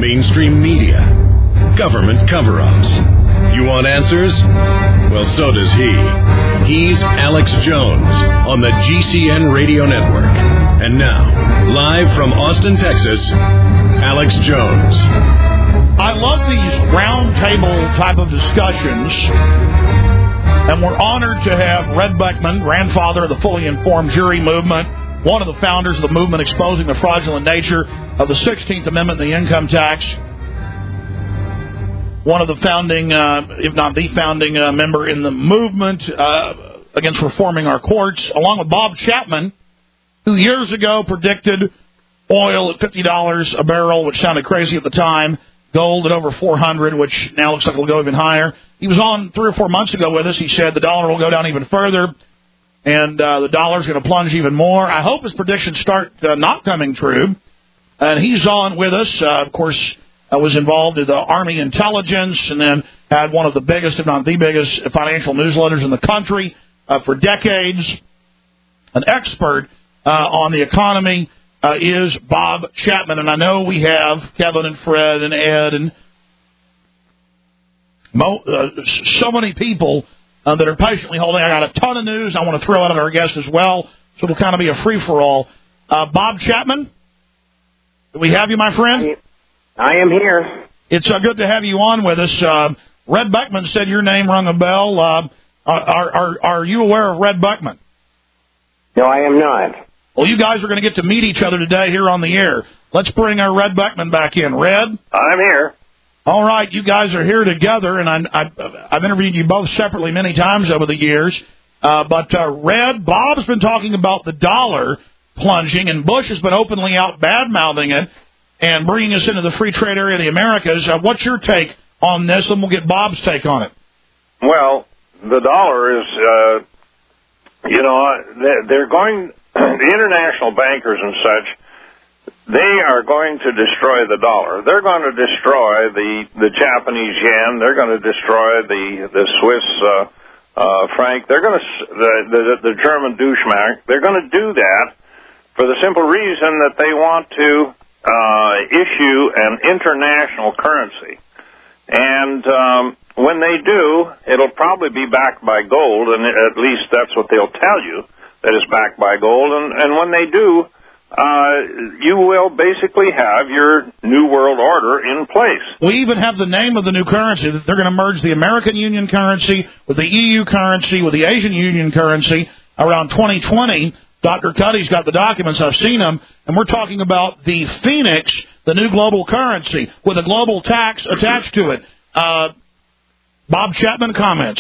mainstream media, government cover-ups. You want answers? Well, so does he. He's Alex Jones on the GCN Radio Network. And now, live from Austin, Texas, Alex Jones. I love these round table type of discussions, and we're honored to have Red Beckman, grandfather of the fully informed jury movement, one of the founders of the movement exposing the fraudulent nature of the 16th Amendment and the income tax, one of the founding, if not the founding member in the movement against reforming our courts, along with Bob Chapman, who years ago predicted oil at $50 a barrel, which sounded crazy at the time, gold at over $400, which now looks like it'll go even higher. He was on 3 or 4 months ago with us. He said the dollar will go down even further, and the dollar's going to plunge even more. I hope his predictions start not coming true. And he's on with us. Of course, was involved in the Army intelligence and then had one of the biggest, if not the biggest, financial newsletters in the country for decades. An expert on the economy is Bob Chapman. And I know we have Kevin and Fred and Ed and so many people that are patiently holding. I got a ton of news I want to throw out at our guests as well, so it'll kind of be a free-for-all. Bob Chapman, do we have you, my friend? I am here. It's good to have you on with us. Red Beckman said your name rung a bell. Are you aware of Red Beckman? No, I am not. Well, you guys are going to get to meet each other today here on the air. Let's bring our Red Beckman back in. Red? I'm here. All right, you guys are here together, and I've interviewed you both separately many times over the years. But Red, Bob's been talking about the dollar plunging, and Bush has been openly out bad-mouthing it and bringing us into the free trade area of the Americas. What's your take on this, and we'll get Bob's take on it. Well, the dollar is, they're going, the international bankers and such, they are going to destroy the dollar. They're going to destroy the Japanese yen. They're going to destroy the Swiss franc. They're going to the German Deutschmark. They're going to do that for the simple reason that they want to issue an international currency. And when they do, it'll probably be backed by gold, and at least that's what they'll tell you, that it's backed by gold. And when they do, you will basically have your New World Order in place. We even have the name of the new currency. They're going to merge the American Union currency with the EU currency, with the Asian Union currency around 2020. Dr. Cuddy's got the documents. I've seen them. And we're talking about the Phoenix, the new global currency, with a global tax attached to it. Bob Chapman, comments.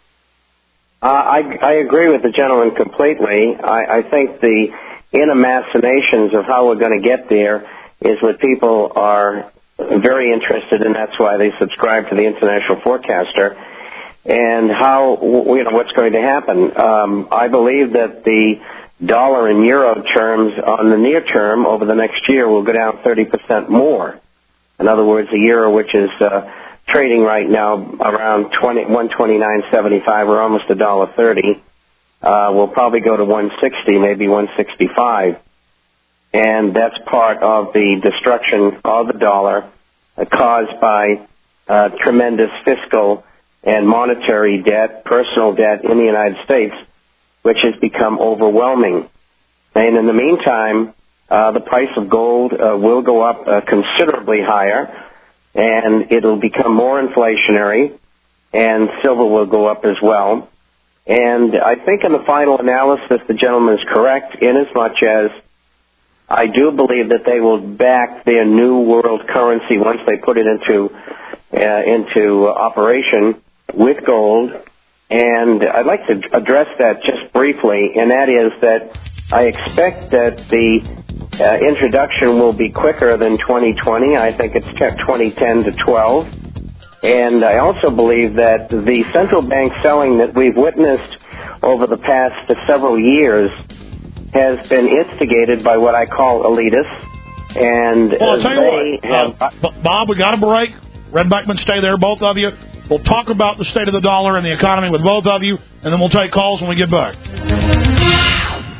I agree with the gentleman completely. I think the inner machinations of how we're going to get there is what people are very interested in. That's why they subscribe to the International Forecaster. And how, what's going to happen. I believe that the dollar and euro terms on the near term over the next year will go down 30% more. In other words, the euro, which is trading right now around 129.75 or almost $1.30, will probably go to 160, maybe 165. And that's part of the destruction of the dollar caused by tremendous fiscal and monetary debt, personal debt in the United States, which has become overwhelming. And in the meantime, the price of gold will go up considerably higher, and it'll become more inflationary, and silver will go up as well. And I think in the final analysis, the gentleman is correct, in as much as I do believe that they will back their new world currency once they put it into operation with gold. And I'd like to address that just briefly, and that is that I expect that the introduction will be quicker than 2020. I think it's 2010 to 12. And I also believe that the central bank selling that we've witnessed over the past several years has been instigated by what I call elitists. And well, I'll tell you what, Bob, we got a break. Red Beckman, stay there, both of you. We'll talk about the state of the dollar and the economy with both of you, and then we'll take calls when we get back.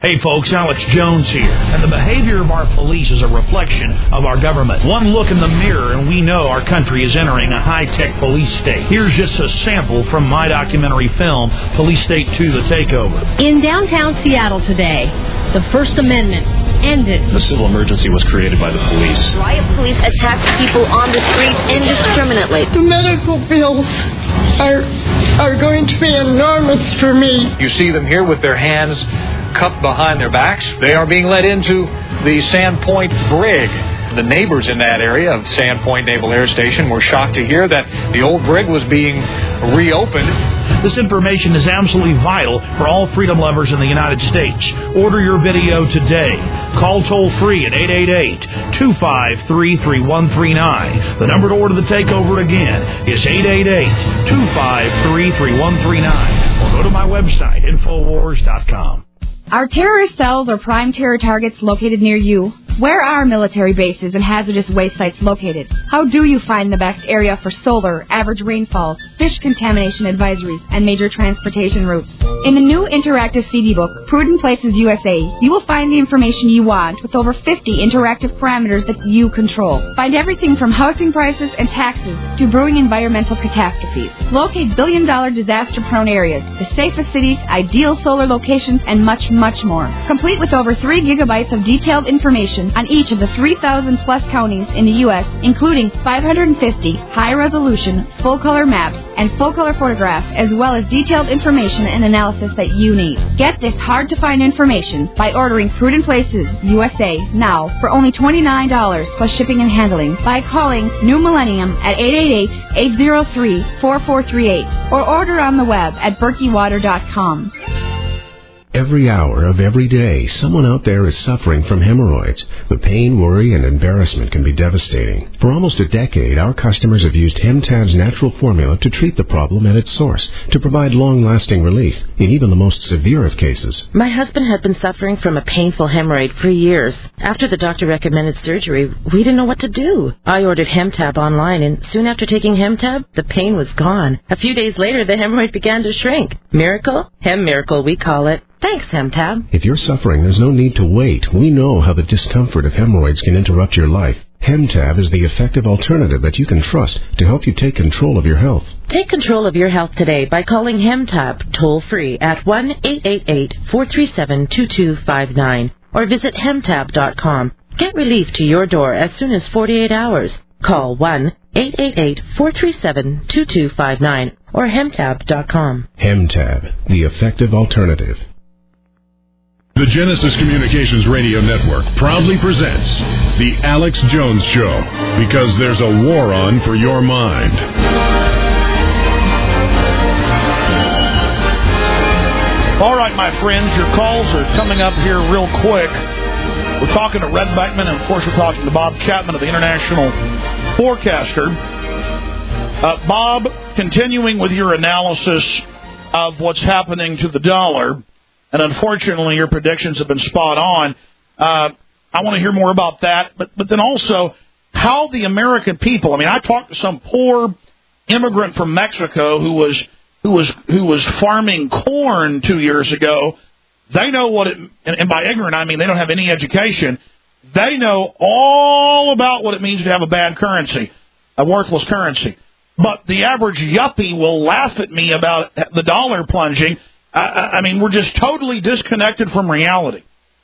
Hey folks, Alex Jones here, and the behavior of our police is a reflection of our government. One look in the mirror and we know our country is entering a high-tech police state. Here's just a sample from my documentary film, Police State 2, The Takeover. In downtown Seattle today, the First Amendment ended. The civil emergency was created by the police. Riot police attacked people on the street indiscriminately. The medical bills are going to be enormous for me. You see them here with their hands cupped behind their backs. They are being led into the Sandpoint Brig. The neighbors in that area of Sandpoint Naval Air Station were shocked to hear that the old brig was being reopened. This information is absolutely vital for all freedom lovers in the United States. Order your video today. Call toll-free at 888-253-3139. The number to order The Takeover again is 888-253-3139. Or go to my website, Infowars.com. Are terrorist cells or prime terror targets located near you? Where are military bases and hazardous waste sites located? How do you find the best area for solar, average rainfall, fish contamination advisories, and major transportation routes? In the new interactive CD book, Prudent Places USA, you will find the information you want with over 50 interactive parameters that you control. Find everything from housing prices and taxes to brewing environmental catastrophes. Locate billion-dollar disaster-prone areas, the safest cities, ideal solar locations, and much, much more. Complete with over 3 gigabytes of detailed information on each of the 3,000-plus counties in the U.S., including 550 high-resolution, full-color maps and full-color photographs, as well as detailed information and analysis that you need. Get this hard-to-find information by ordering Prudent Places USA now for only $29 plus shipping and handling by calling New Millennium at 888-803-4438 or order on the web at berkeywater.com. Every hour of every day, someone out there is suffering from hemorrhoids. The pain, worry, and embarrassment can be devastating. For almost a decade, our customers have used Hemtab's natural formula to treat the problem at its source, to provide long-lasting relief in even the most severe of cases. My husband had been suffering from a painful hemorrhoid for years. After the doctor recommended surgery, we didn't know what to do. I ordered Hemtab online, and soon after taking Hemtab, the pain was gone. A few days later, the hemorrhoid began to shrink. Miracle? Hem miracle, we call it. Thanks, Hemtab. If you're suffering, there's no need to wait. We know how the discomfort of hemorrhoids can interrupt your life. Hemtab is the effective alternative that you can trust to help you take control of your health. Take control of your health today by calling Hemtab toll-free at 1-888-437-2259 or visit Hemtab.com. Get relief to your door as soon as 48 hours. Call 1-888-437-2259 or Hemtab.com. Hemtab, the effective alternative. The Genesis Communications Radio Network proudly presents The Alex Jones Show, because there's a war on for your mind. All right, my friends, your calls are coming up here real quick. We're talking to Red Beckman, and, of course, we're talking to Bob Chapman of the International Forecaster. Bob, continuing with your analysis of what's happening to the dollar, and unfortunately your predictions have been spot on. I want to hear more about that, but then also how the American people. I mean, I talked to some poor immigrant from Mexico who was farming corn 2 years ago. They know what it, and by ignorant I mean they don't have any education. They know all about what it means to have a bad currency, a worthless currency. But the average yuppie will laugh at me about the dollar plunging. I mean, we're just totally disconnected from reality.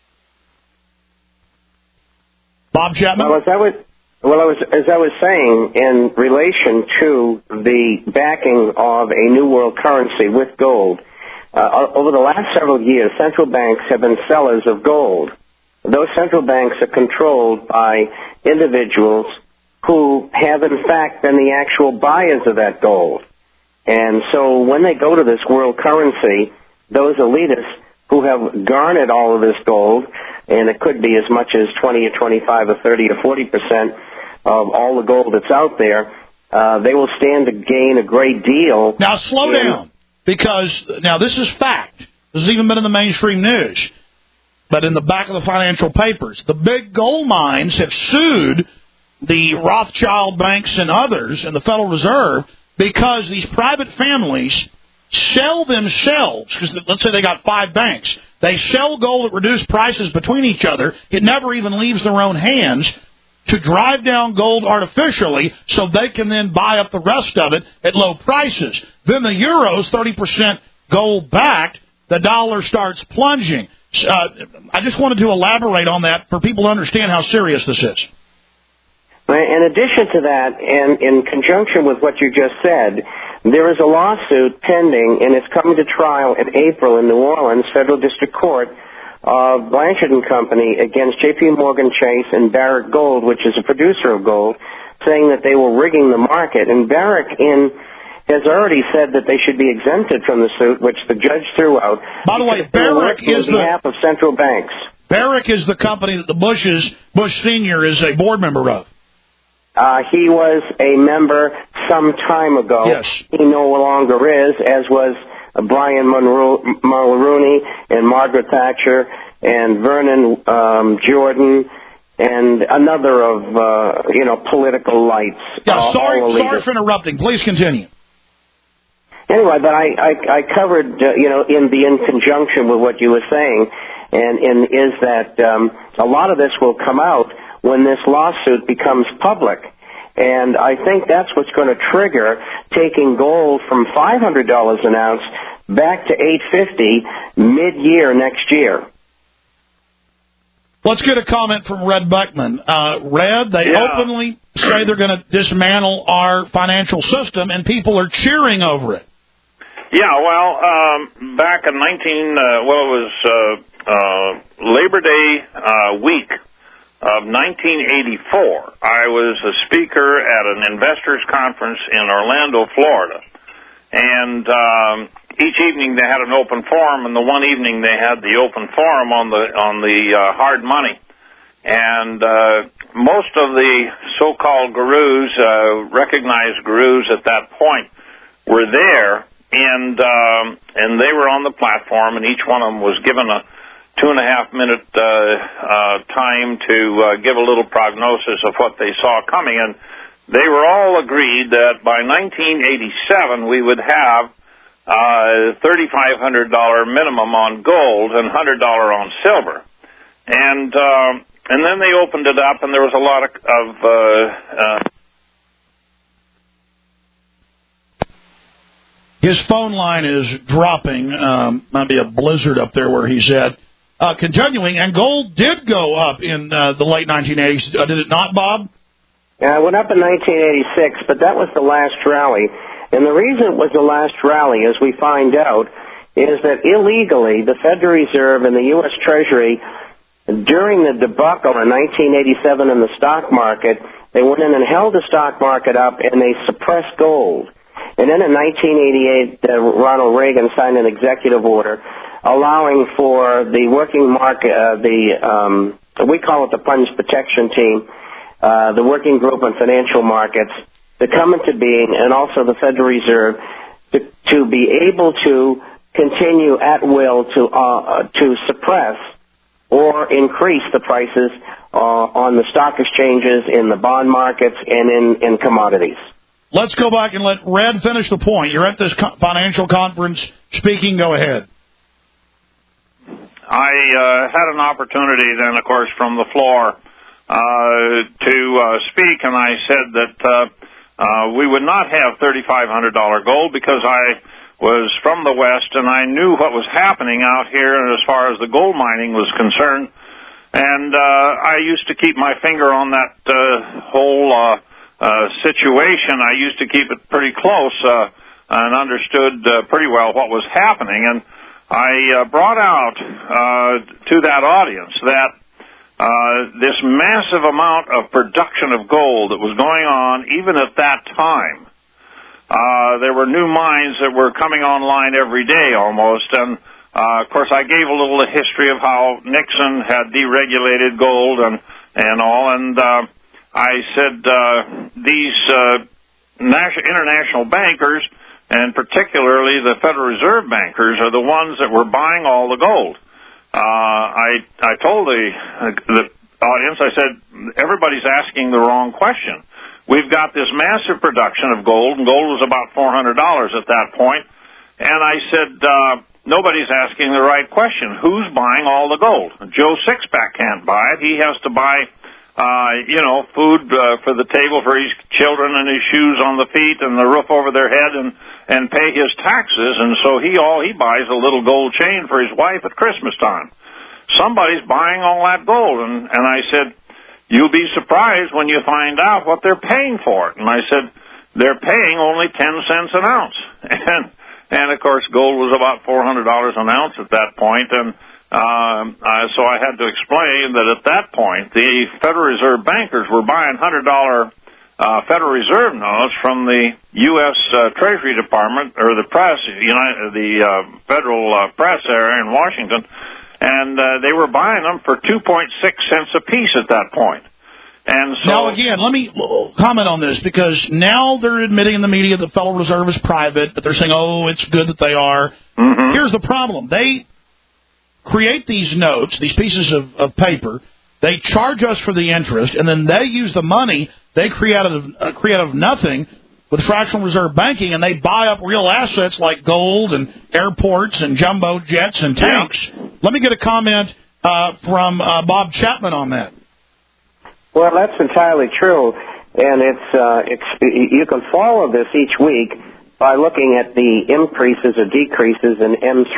Bob Chapman? Well, as I was saying, in relation to the backing of a new world currency with gold, over the last several years, central banks have been sellers of gold. Those central banks are controlled by individuals who have, in fact, been the actual buyers of that gold. And so when they go to this world currency, those elitists who have garnered all of this gold, and it could be as much as 20 or 25 or 30 or 40% of all the gold that's out there, they will stand to gain a great deal. Now, slow down, because now this is fact. This has even been in the mainstream news, but in the back of the financial papers. The big gold mines have sued the Rothschild banks and others and the Federal Reserve because these private families sell themselves, because let's say they got 5 banks, they sell gold at reduced prices between each other, it never even leaves their own hands, to drive down gold artificially so they can then buy up the rest of it at low prices. Then the euro's 30% gold backed, the dollar starts plunging. I just wanted to elaborate on that for people to understand how serious this is. In addition to that, and in conjunction with what you just said, there is a lawsuit pending, and it's coming to trial in April in New Orleans Federal District Court of Blanchard & Company against J.P. Morgan Chase and Barrick Gold, which is a producer of gold, saying that they were rigging the market. And Barrick has already said that they should be exempted from the suit, which the judge threw out. By the way, Barrick is on behalf of central banks. Barrick is the company that Bush Sr. is a board member of. He was a member some time ago. Yes. He no longer is, as was Brian Mulrooney and Margaret Thatcher and Vernon Jordan and another of political lights. Yeah, sorry for interrupting. Please continue. Anyway, but I covered in conjunction with what you were saying, and is that a lot of this will come out when this lawsuit becomes public. And I think that's what's going to trigger taking gold from $500 an ounce back to $850 mid-year next year. Let's get a comment from Red Buckman. Red, they openly say they're going to dismantle our financial system, and people are cheering over it. Yeah, well, back in Labor Day week of 1984, I was a speaker at an investors conference in Orlando, Florida. And each evening they had an open forum, and the one evening they had the open forum on the hard money. And most of the so-called gurus, recognized gurus at that point, were there, and they were on the platform, and each one of them was given a 2.5-minute time to give a little prognosis of what they saw coming. And they were all agreed that by 1987 we would have $3,500 minimum on gold and $100 on silver. And then they opened it up, and there was a lot of his phone line is dropping. Might be a blizzard up there where he's at. Continuing, and gold did go up in the late 1980s. Did it not, Bob? Yeah, it went up in 1986, but that was the last rally. And the reason it was the last rally, as we find out, is that illegally the Federal Reserve and the U.S. Treasury, during the debacle in 1987 in the stock market, they went in and held the stock market up, and they suppressed gold. And then in 1988, Ronald Reagan signed an executive order allowing for the working market, we call it the Funds Protection Team, the Working Group on Financial Markets, to come into being, and also the Federal Reserve, to be able to continue at will to suppress or increase the prices on the stock exchanges, in the bond markets, and in commodities. Let's go back and let Red finish the point. You're at this financial conference speaking. Go ahead. I had an opportunity then, of course, from the floor to speak, and I said that we would not have $3,500 gold because I was from the West and I knew what was happening out here as far as the gold mining was concerned. And I used to keep my finger on that whole situation. I used to keep it pretty close and understood pretty well what was happening. And I brought out to that audience that this massive amount of production of gold that was going on even at that time. There were new mines that were coming online every day almost, and of course I gave a little history of how Nixon had deregulated gold and all, and I said these international bankers, and particularly the Federal Reserve bankers, are the ones that were buying all the gold. I told the audience, I said, everybody's asking the wrong question. We've got this massive production of gold, and gold was about $400 at that point, And I said, nobody's asking the right question. Who's buying all the gold? Joe Sixpack can't buy it. He has to buy, food for the table for his children and his shoes on the feet and the roof over their head and pay his taxes. And so he buys a little gold chain for his wife at Christmas time. Somebody's buying all that gold. And I said, you'll be surprised when you find out what they're paying for it. And I said, they're paying only 10 cents an ounce. And of course, gold was about $400 an ounce at that point. And so I had to explain that at that point, the Federal Reserve bankers were buying $100 Federal Reserve notes from the U.S. Treasury Department, or the press, the Federal Press area in Washington, and they were buying them for 2.6 cents apiece at that point. And so, now, again, let me comment on this, because now they're admitting in the media the Federal Reserve is private, but they're saying, oh, it's good that they are. Mm-hmm. Here's the problem. They create these notes, these pieces of paper. They charge us for the interest, and then they use the money they create out of nothing with fractional reserve banking, and they buy up real assets like gold and airports and jumbo jets and tanks. Yeah. Let me get a comment from Bob Chapman on that. Well, that's entirely true, and you can follow this each week by looking at the increases or decreases in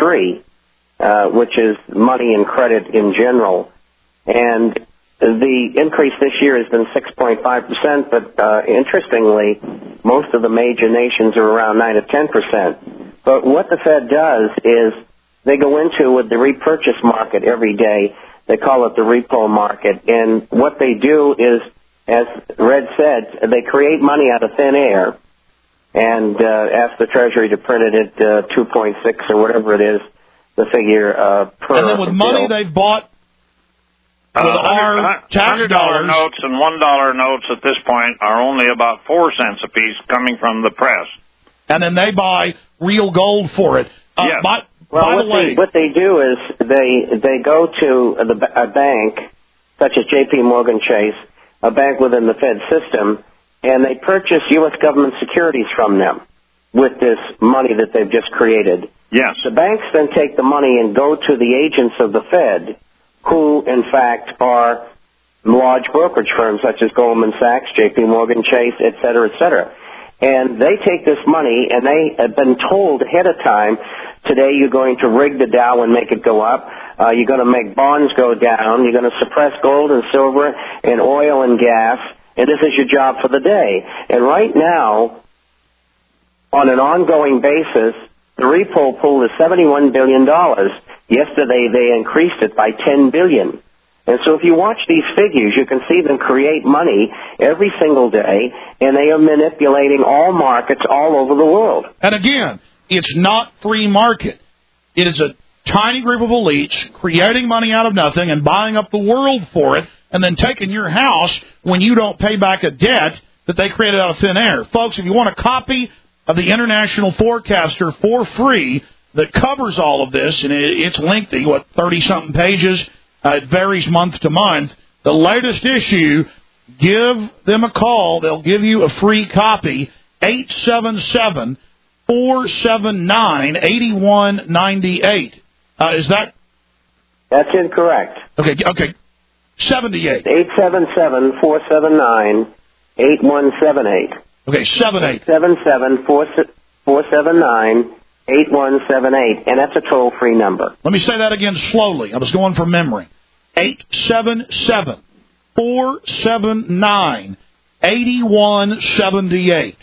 M3, which is money and credit in general. And the increase this year has been 6.5%, but interestingly, most of the major nations are around 9 to 10%. But what the Fed does is they go into with the repurchase market every day. They call it the repo market. And what they do is, as Red said, they create money out of thin air and ask the Treasury to print it at 2.6 or whatever it is, the figure per. And then with money they've bought with our tax $100 dollars. notes and $1 notes at this point are only about 4 cents apiece coming from the press. And then they buy real gold for it. Yes. Well, what they do is they go to a bank, such as J.P. Morgan Chase, a bank within the Fed system, and they purchase U.S. government securities from them with this money that they've just created. Yes. The banks then take the money and go to the agents of the Fed, who, in fact, are large brokerage firms such as Goldman Sachs, J.P. Morgan Chase, et cetera, et cetera. And they take this money, and they have been told ahead of time, today you're going to rig the Dow and make it go up. You're going to make bonds go down. You're going to suppress gold and silver and oil and gas. And this is your job for the day. And right now, on an ongoing basis, the repo pool is $71 billion. Yesterday, they increased it by $10 billion. And so if you watch these figures, you can see them create money every single day, and they are manipulating all markets all over the world. And again, it's not free market. It is a tiny group of elites creating money out of nothing and buying up the world for it, and then taking your house when you don't pay back a debt that they created out of thin air. Folks, if you want a copy of the International Forecaster for free that covers all of this, and it's lengthy, 30-something pages, it varies month to month. The latest issue, give them a call. They'll give you a free copy, 877-479-8198. Is that? That's incorrect. Okay. 78. 877-479-8178. Okay, 78. 877-479-8178, and that's a toll-free number. Let me say that again slowly. I was going from memory. 877-479-8178.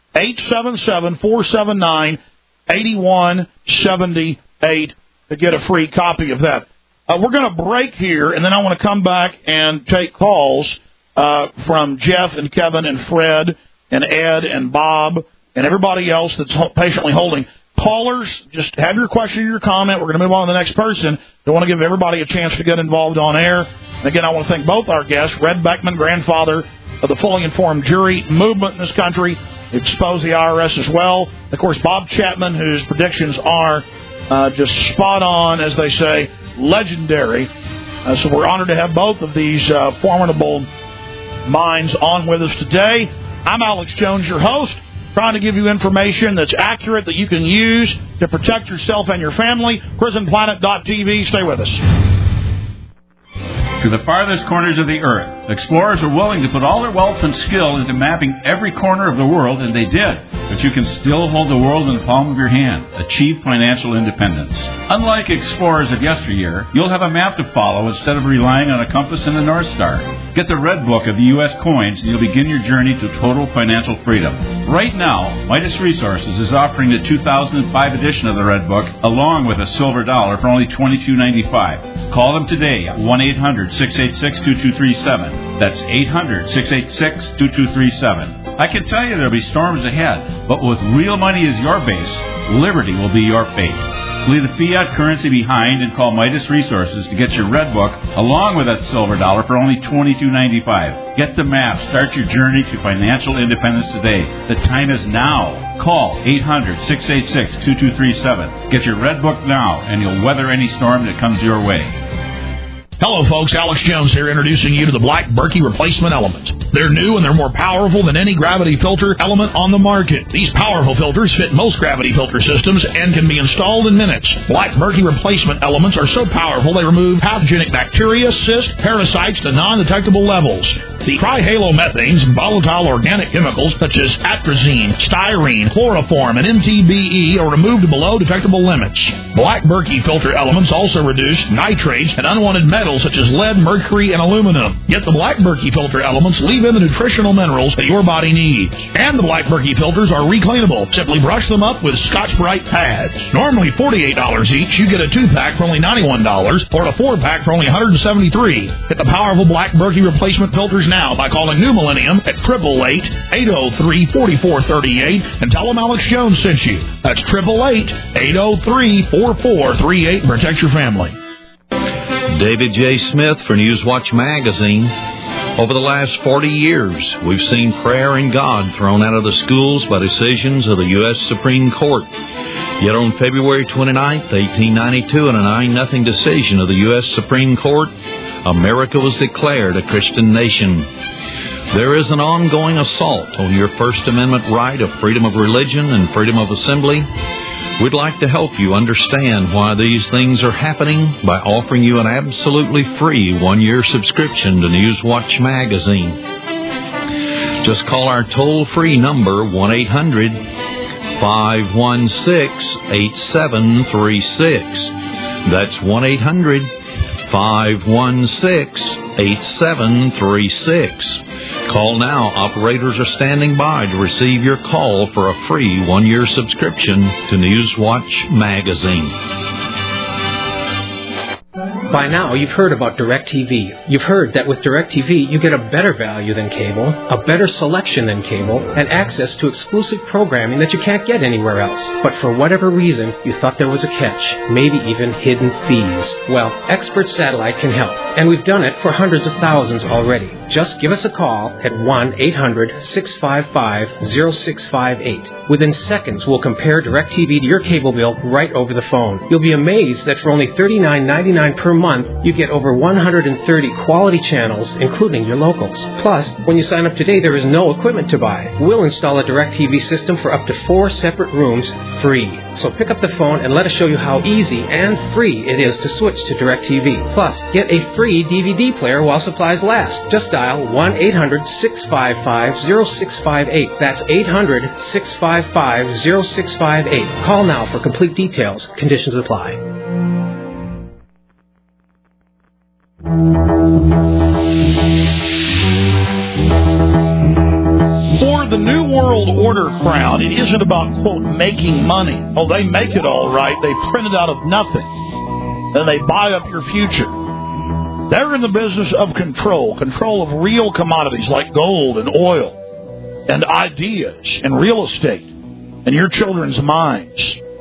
877-479-8178 to get a free copy of that. We're going to break here, and then I want to come back and take calls from Jeff and Kevin and Fred and Ed and Bob and everybody else that's patiently holding. Callers, just have your question or your comment. We're going to move on to the next person. I want to give everybody a chance to get involved on air. And again, I want to thank both our guests, Red Beckman, grandfather of the fully informed jury movement in this country, expose the IRS as well. Of course, Bob Chapman, whose predictions are just spot on, as they say, legendary. So we're honored to have both of these formidable minds on with us today. I'm Alex Jones, your host. trying to give you information that's accurate that you can use to protect yourself and your family. PrisonPlanet.tv. Stay with us. To the farthest corners of the earth, explorers are willing to put all their wealth and skill into mapping every corner of the world, and they did. But you can still hold the world in the palm of your hand. Achieve financial independence. Unlike explorers of yesteryear, you'll have a map to follow instead of relying on a compass and a North Star. Get the Red Book of the U.S. coins, and you'll begin your journey to total financial freedom. Right now, Midas Resources is offering the 2005 edition of the Red Book, along with a silver dollar, for only $22.95. Call them today at 1-800-686-2237. That's 800-686-2237. I can tell you there'll be storms ahead, but with real money as your base, liberty will be your fate. Leave the fiat currency behind and call Midas Resources to get your Red Book along with that silver dollar for only $22.95. Get the map. Start your journey to financial independence today. The time is now. Call 800-686-2237. Get your Red Book now, and you'll weather any storm that comes your way. Hello, folks. Alex Jones here, introducing you to the Black Berkey Replacement Element. They're new and they're more powerful than any gravity filter element on the market. These powerful filters fit most gravity filter systems and can be installed in minutes. Black Berkey Replacement Elements are so powerful they remove pathogenic bacteria, cysts, parasites to non-detectable levels. The trihalomethanes and volatile organic chemicals such as atrazine, styrene, chloroform, and MTBE are removed to below detectable limits. Black Berkey filter elements also reduce nitrates and unwanted metals such as lead, mercury, and aluminum. Yet the Black Berkey filter elements leave in the nutritional minerals that your body needs. And the Black Berkey filters are recleanable. Simply brush them up with Scotch-Brite pads. Normally $48 each, you get a 2-pack for only $91 or a 4-pack for only $173. Get the powerful Black Berkey replacement filters now by calling New Millennium at 888-803-4438 and tell them Alex Jones sent you. That's 888-803-4438 and protect your family. David J. Smith for Newswatch Magazine. Over the last 40 years, we've seen prayer and God thrown out of the schools by decisions of the U.S. Supreme Court. Yet on February 29, 1892, in a 9-0 decision of the U.S. Supreme Court, America was declared a Christian nation. There is an ongoing assault on your First Amendment right of freedom of religion and freedom of assembly. We'd like to help you understand why these things are happening by offering you an absolutely free 1-year subscription to Newswatch Magazine. Just call our toll-free number, 1-800-516-8736. That's 1-800-516-8736. Call now. Operators are standing by to receive your call for a free 1-year subscription to Newswatch Magazine. By now, you've heard about DirecTV. You've heard that with DirecTV, you get a better value than cable, a better selection than cable, and access to exclusive programming that you can't get anywhere else. But for whatever reason, you thought there was a catch, maybe even hidden fees. Well, Expert Satellite can help, and we've done it for hundreds of thousands already. Just give us a call at 1-800-655-0658. Within seconds, we'll compare DirecTV to your cable bill right over the phone. You'll be amazed that for only $39.99 per month, you get over 130 quality channels, including your locals. Plus, when you sign up today, there is no equipment to buy. We'll install a DirecTV system for up to 4 separate rooms free. So pick up the phone and let us show you how easy and free it is to switch to DirecTV. Plus, get a free DVD player while supplies last. Just dial 1-800-655-0658. That's 800-655-0658. Call now for complete details. Conditions apply. For the New World Order crowd, it isn't about, quote, making money. Oh, they make it all right. They print it out of nothing. Then they buy up your future. They're in the business of control of real commodities like gold and oil and ideas and real estate and your children's minds.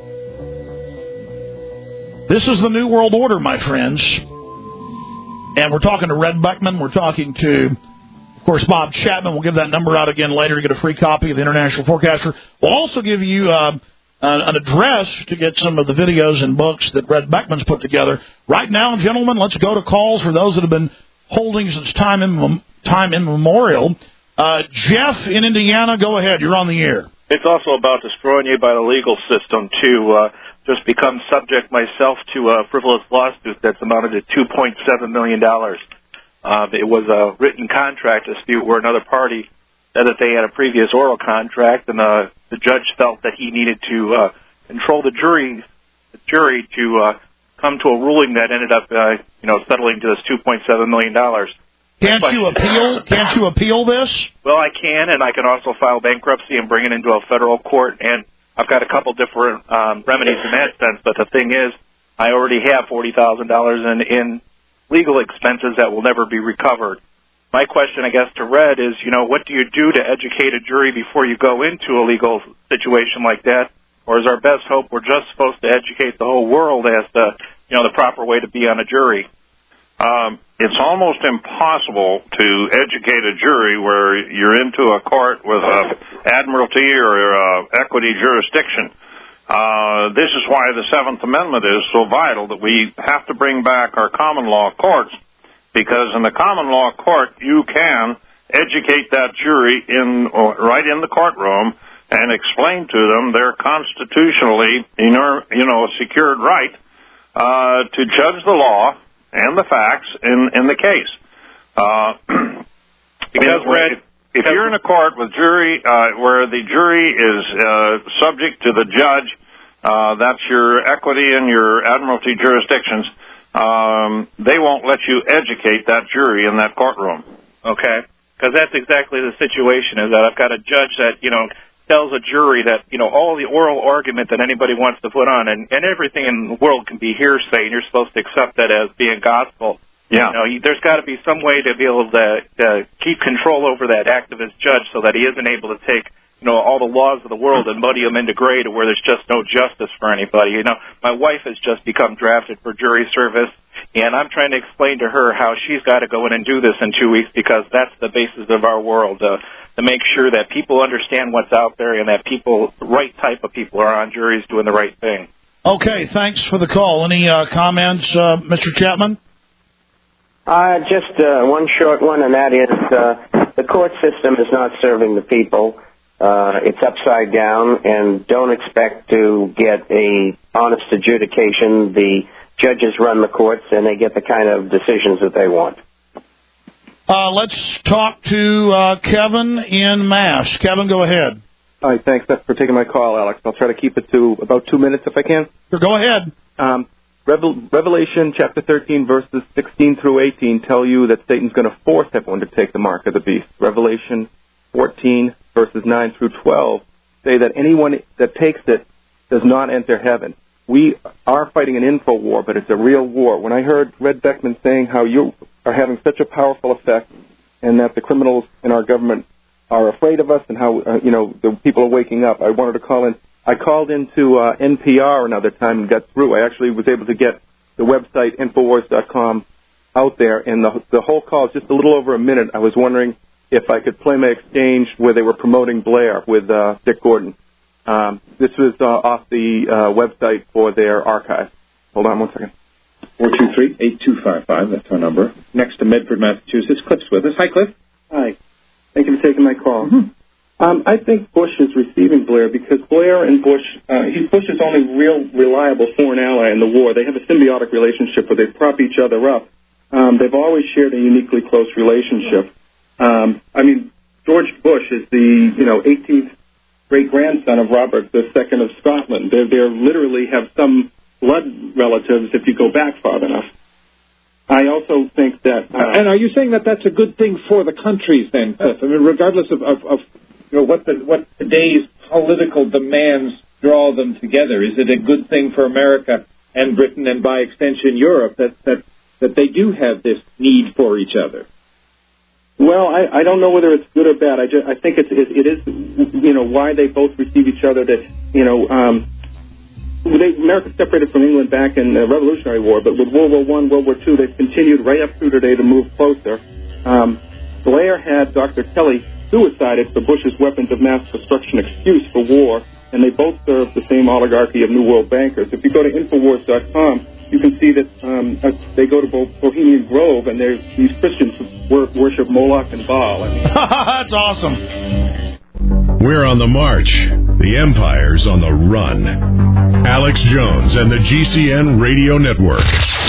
This is the New World Order, my friends. And we're talking to Red Buckman. We're talking to, of course, Bob Chapman. We'll give that number out again later to get a free copy of the International Forecaster. We'll also give you an address to get some of the videos and books that Red Buckman's put together. Right now, gentlemen, let's go to calls for those that have been holding since time immemorial. Jeff in Indiana, go ahead. You're on the air. it's also about destroying you by the legal system to just become subject myself to a frivolous lawsuit that's amounted to $2.7 million. It was a written contract dispute where another party said that they had a previous oral contract, and the judge felt that he needed to control the jury to come to a ruling that ended up, settling to this $2.7 million. Can't you appeal this? Well, I can, and I can also file bankruptcy and bring it into a federal court, and I've got a couple different remedies in that sense, but the thing is, I already have $40,000 in legal expenses that will never be recovered. My question, I guess, to Red is, what do you do to educate a jury before you go into a legal situation like that? Or is our best hope we're just supposed to educate the whole world as to, the proper way to be on a jury? It's almost impossible to educate a jury where you're into a court with admiralty or equity jurisdiction. This is why the Seventh Amendment is so vital, that we have to bring back our common law courts, because in the common law court you can educate that jury right in the courtroom and explain to them their constitutionally secured right to judge the law and the facts in the case. Because if you're in a court with jury where the jury is subject to the judge, that's your equity and your admiralty jurisdictions, they won't let you educate that jury in that courtroom. Okay, because that's exactly the situation, is that I've got a judge that, tells a jury that, all the oral argument that anybody wants to put on, and everything in the world can be hearsay, and you're supposed to accept that as being gospel. Yeah. There's got to be some way to be able to keep control over that activist judge so that he isn't able to take, all the laws of the world and muddy them into gray to where there's just no justice for anybody. My wife has just become drafted for jury service, and I'm trying to explain to her how she's got to go in and do this in 2 weeks, because that's the basis of our world, to make sure that people understand what's out there and that right type of people are on juries doing the right thing. Okay, thanks for the call. Any comments, Mr. Chapman? Just one short one, and that is the court system is not serving the people. It's upside down, and don't expect to get a honest adjudication. The judges run the courts, and they get the kind of decisions that they want. Let's talk to Kevin in Mass. Kevin, go ahead. Hi, thanks for taking my call, Alex. I'll try to keep it to about 2 minutes if I can. Sure, go ahead. Revelation chapter 13, verses 16 through 18 tell you that Satan's going to force everyone to take the mark of the beast. Revelation 14, verses 9 through 12 say that anyone that takes it does not enter heaven. We are fighting an info war, but it's a real war. When I heard Red Beckman saying how you are having such a powerful effect and that the criminals in our government are afraid of us and how, the people are waking up, I wanted to call in. I called into NPR another time and got through. I actually was able to get the website Infowars.com out there, and the whole call is just a little over a minute. I was wondering if I could play my exchange where they were promoting Blair with Dick Gordon. This was off the website for their archive. Hold on one second. 423-8255, that's our number. Next to Medford, Massachusetts. Cliff's with us. Hi, Cliff. Hi. Thank you for taking my call. Mm-hmm. I think Bush is receiving Blair because Blair and Bush, Bush is only real reliable foreign ally in the war. They have a symbiotic relationship where they prop each other up. They've always shared a uniquely close relationship. George Bush is the 18th great-grandson of Robert II of Scotland. They literally have some blood relatives if you go back far enough. I also think that... and are you saying that that's a good thing for the countries then, Cliff? Regardless of what today's political demands draw them together, is it a good thing for America and Britain and by extension Europe that they do have this need for each other? Well, I don't know whether it's good or bad. I think it is why they both receive each other. That America separated from England back in the Revolutionary War, but with World War I, World War II, they've continued right up through today to move closer. Blair had Dr. Kelly suicided for Bush's weapons of mass destruction excuse for war, and they both serve the same oligarchy of New World bankers. If you go to Infowars.com, you can see that they go to Bohemian Grove, and these Christians worship Moloch and Baal. That's awesome. We're on the march. The empire's on the run. Alex Jones and the GCN Radio Network.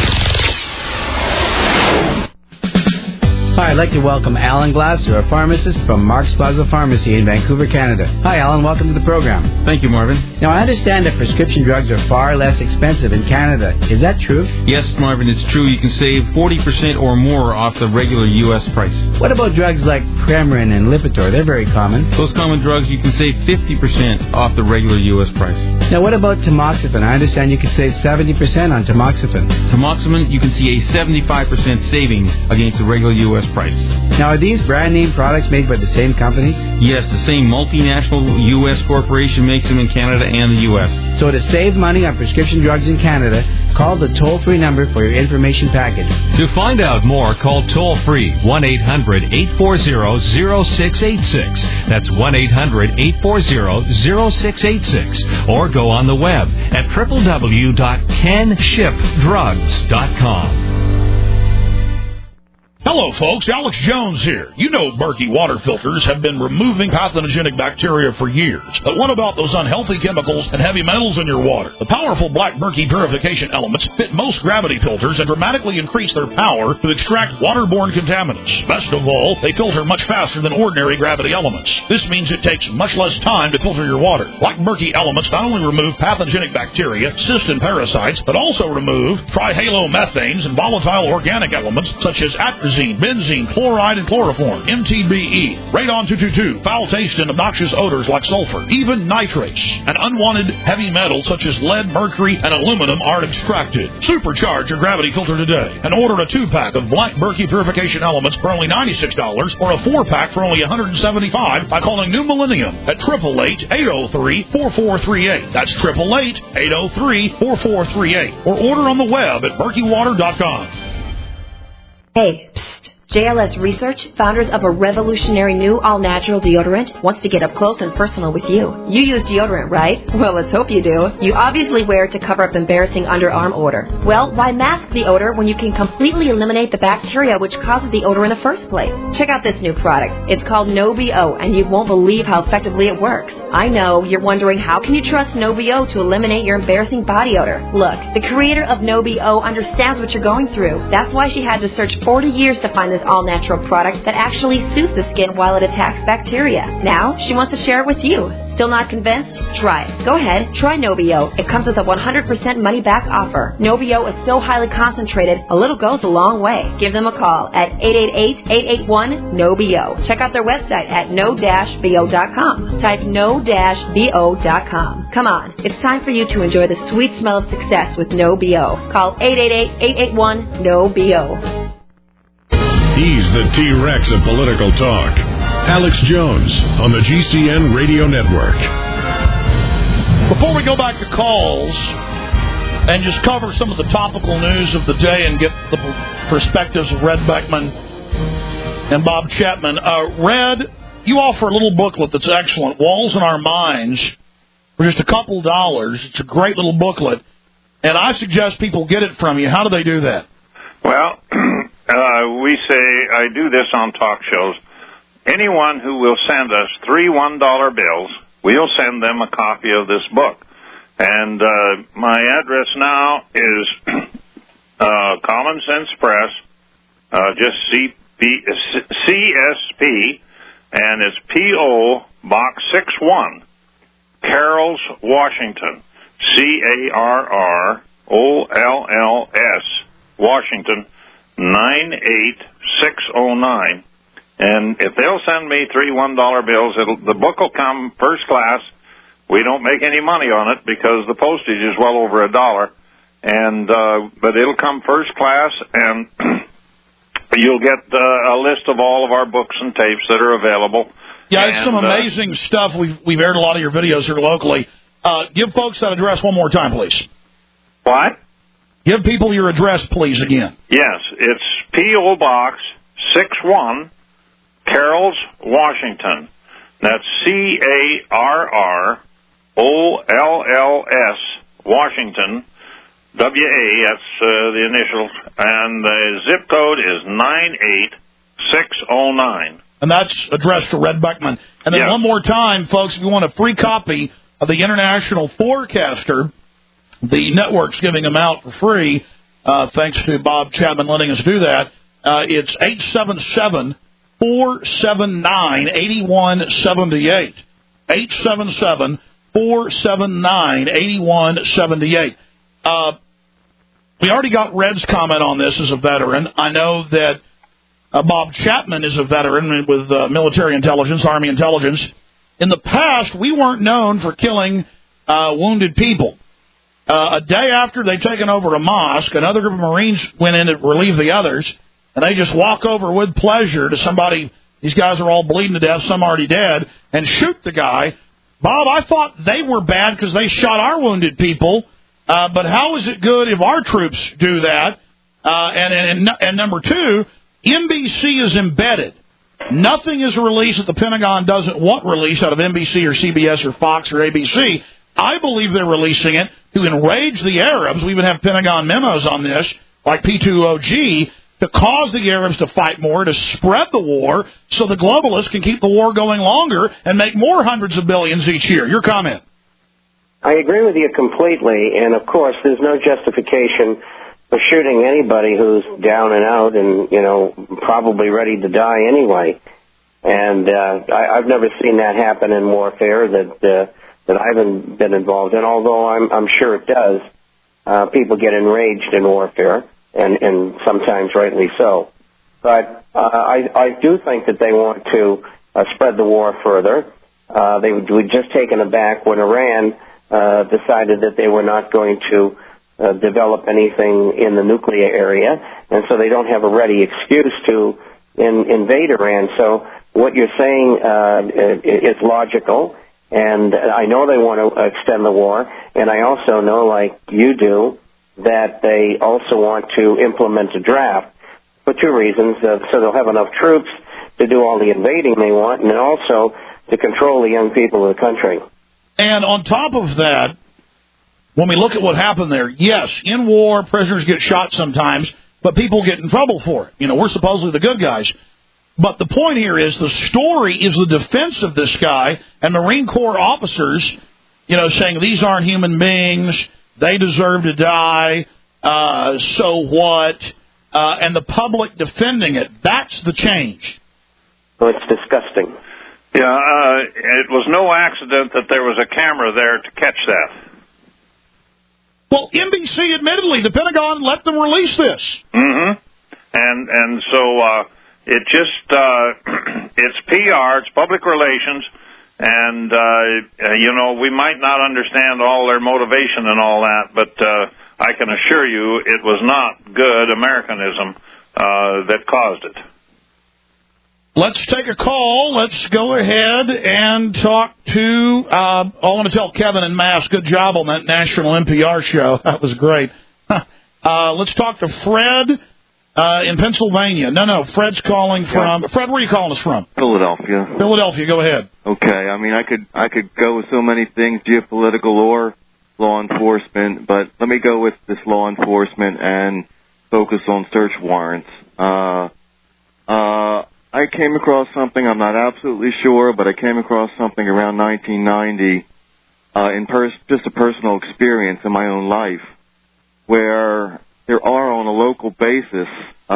Hi, I'd like to welcome Alan Glasser, a pharmacist from Mark's Plaza Pharmacy in Vancouver, Canada. Hi, Alan. Welcome to the program. Thank you, Marvin. Now, I understand that prescription drugs are far less expensive in Canada. Is that true? Yes, Marvin, it's true. You can save 40% or more off the regular U.S. price. What about drugs like Premarin and Lipitor? They're very common. Those common drugs, you can save 50% off the regular U.S. price. Now, what about tamoxifen? I understand you can save 70% on tamoxifen. Tamoxifen, you can see a 75% savings against the regular U.S. price. Now, are these brand name products made by the same companies? Yes, the same multinational U.S. corporation makes them in Canada and the U.S. So to save money on prescription drugs in Canada, call the toll-free number for your information package. To find out more, call toll-free 1-800-840-0686. That's 1-800-840-0686. Or go on the web at www.canshipdrugs.com. Hello, folks. Alex Jones here. You know Berkey water filters have been removing pathogenic bacteria for years. But what about those unhealthy chemicals and heavy metals in your water? The powerful Black Berkey purification elements fit most gravity filters and dramatically increase their power to extract waterborne contaminants. Best of all, they filter much faster than ordinary gravity elements. This means it takes much less time to filter your water. Black Berkey elements not only remove pathogenic bacteria, cysts, and parasites, but also remove trihalomethanes and volatile organic elements such as atrazine, benzene, chloride, and chloroform, MTBE, radon-222, foul taste and obnoxious odors like sulfur, even nitrates, and unwanted heavy metals such as lead, mercury, and aluminum are extracted. Supercharge your gravity filter today and order a 2-pack of Black Berkey purification elements for only $96 or a 4-pack for only $175 by calling New Millennium at 888-803-4438. That's 888-803-4438. Or order on the web at berkeywater.com. Hey, psst. JLS Research, founders of a revolutionary new all-natural deodorant, wants to get up close and personal with you. You use deodorant, right? Well, let's hope you do. You obviously wear it to cover up embarrassing underarm odor. Well, why mask the odor when you can completely eliminate the bacteria which causes the odor in the first place? Check out this new product. It's called No-BO, and you won't believe how effectively it works. I know, you're wondering how can you trust No-BO to eliminate your embarrassing body odor? Look, the creator of No-BO understands what you're going through. That's why she had to search 40 years to find this all-natural product that actually soothes the skin while it attacks bacteria. Now, she wants to share it with you. Still not convinced? Try it. Go ahead, try No-BO. It comes with a 100% money-back offer. No-BO is so highly concentrated, a little goes a long way. Give them a call at 888-881-NO-BO. Check out their website at no-bo.com. Type no-bo.com. Come on, it's time for you to enjoy the sweet smell of success with No-BO. Call 888-881-NO-BO. He's the T-Rex of political talk. Alex Jones on the GCN Radio Network. Before we go back to calls and just cover some of the topical news of the day and get the perspectives of Red Beckman and Bob Chapman. Red, you offer a little booklet that's excellent, Walls in Our Minds, for just a couple $. It's a great little booklet, and I suggest people get it from you. How do they do that? Well, we say, I do this on talk shows. Anyone who will send us 3 $1 bills, we'll send them a copy of this book. And my address now is Common Sense Press, just CSP, and it's P.O. Box 61, Carroll's, Washington, CARROLLS, Washington, 98609. And if they'll send me 3 $1 bills, the book will come first class. We don't make any money on it because the postage is well over $1. And but it'll come first class, and you'll get a list of all of our books and tapes that are available. Yeah, it's some amazing stuff. We've aired a lot of your videos here locally. Give folks that address one more time, please. What? Give people your address, please, again. Yes, it's P.O. Box 61, Carroll's, Washington. That's CARROLLS, Washington, W.A., that's the initials, and the zip code is 98609. and that's addressed to Red Buckman. And then one more time, folks, if you want a free copy of the International Forecaster, the network's giving them out for free, thanks to Bob Chapman letting us do that. It's 877-479-8178. 877-479-8178. We already got Red's comment on this as a veteran. I know that Bob Chapman is a veteran with military intelligence, Army intelligence. In the past, we weren't known for killing wounded people. A day after they'd taken over a mosque, another group of Marines went in to relieve the others, and they just walk over with pleasure to somebody. These guys are all bleeding to death, some already dead, and shoot the guy. Bob, I thought they were bad because they shot our wounded people, but how is it good if our troops do that? And number two, NBC is embedded. Nothing is released that the Pentagon doesn't want released out of NBC or CBS or Fox or ABC. I believe they're releasing it to enrage the Arabs. We even have Pentagon memos on this, like P2OG, to cause the Arabs to fight more, to spread the war, so the globalists can keep the war going longer and make more hundreds of billions each year. Your comment? I agree with you completely, and of course, there's no justification for shooting anybody who's down and out and, probably ready to die anyway. And I've never seen that happen in warfare that I haven't been involved in, although I'm sure it does. People get enraged in warfare, and sometimes rightly so. But I do think that they want to spread the war further. They were just taken aback when Iran decided that they were not going to develop anything in the nuclear area, and so they don't have a ready excuse to invade Iran. So what you're saying is logical. And I know they want to extend the war, and I also know, like you do, that they also want to implement a draft for two reasons. So they'll have enough troops to do all the invading they want, and also to control the young people of the country. And on top of that, when we look at what happened there, yes, in war, prisoners get shot sometimes, but people get in trouble for it. We're supposedly the good guys. But the point here is the story is the defense of this guy and Marine Corps officers, saying these aren't human beings, they deserve to die, so what, and the public defending it. That's the change. Oh, it's disgusting. Yeah, it was no accident that there was a camera there to catch that. Well, NBC, admittedly, the Pentagon let them release this. Mm-hmm. And so... It just, it's PR, it's public relations, and, we might not understand all their motivation and all that, but I can assure you it was not good Americanism that caused it. Let's take a call. Let's go ahead and talk to, I want to tell Kevin and Mass, good job on that national NPR show. That was great. Let's talk to Fred. In Pennsylvania. No, Fred's calling from... Fred, where are you calling us from? Philadelphia. Philadelphia, go ahead. Okay, I could go with so many things, geopolitical or law enforcement, but let me go with this law enforcement and focus on search warrants. I came across something, I'm not absolutely sure, but I came across something around 1990 just a personal experience in my own life where... There are, on a local basis,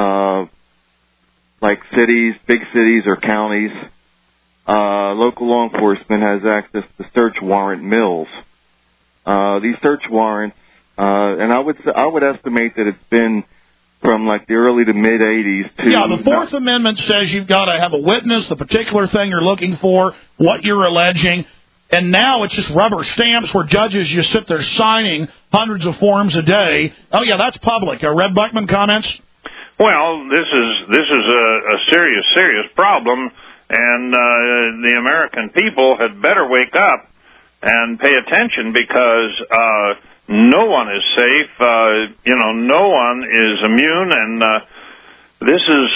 like cities, big cities or counties, local law enforcement has access to search warrant mills. These search warrants, and I would estimate that it's been from like the early to mid 80s to... Yeah, the Fourth Amendment says you've got to have a witness, the particular thing you're looking for, what you're alleging. And now it's just rubber stamps where judges just sit there signing hundreds of forms a day. Oh, yeah, that's public. Red Buckman, comments? Well, this is a serious problem, and the American people had better wake up and pay attention because no one is safe. No one is immune, and this is,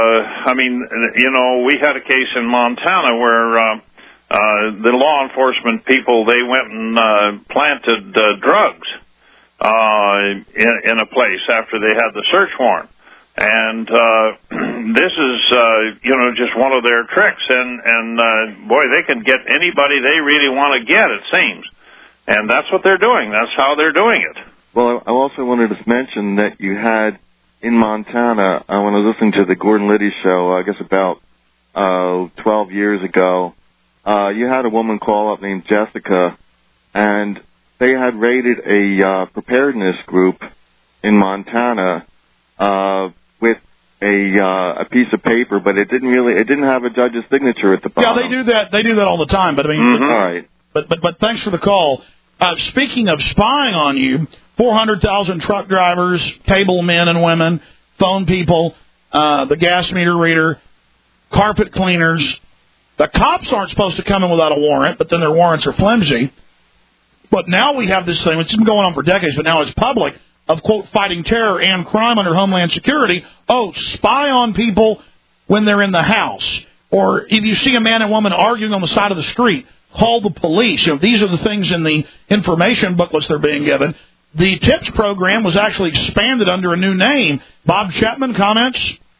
we had a case in Montana where... the law enforcement people, they went and planted drugs in a place after they had the search warrant. And this is, just one of their tricks. And boy, they can get anybody they really want to get, it seems. And that's what they're doing. That's how they're doing it. Well, I also wanted to mention that you had in Montana, when I was listening to the Gordon Liddy show, I guess about 12 years ago, you had a woman call up named Jessica, and they had raided a preparedness group in Montana with a piece of paper, but it didn't have a judge's signature at the bottom. Yeah, they do that. They do that all the time. But I mean, all right. But thanks for the call. Speaking of spying on you, 400,000 truck drivers, cable men and women, phone people, the gas meter reader, carpet cleaners. The cops aren't supposed to come in without a warrant, but then their warrants are flimsy. But now we have this thing, it's been going on for decades, but now it's public, of, quote, fighting terror and crime under Homeland Security. Oh, spy on people when they're in the house. Or if you see a man and woman arguing on the side of the street, call the police. These are the things in the information booklets they're being given. The TIPS program was actually expanded under a new name. Bob Chapman, comments?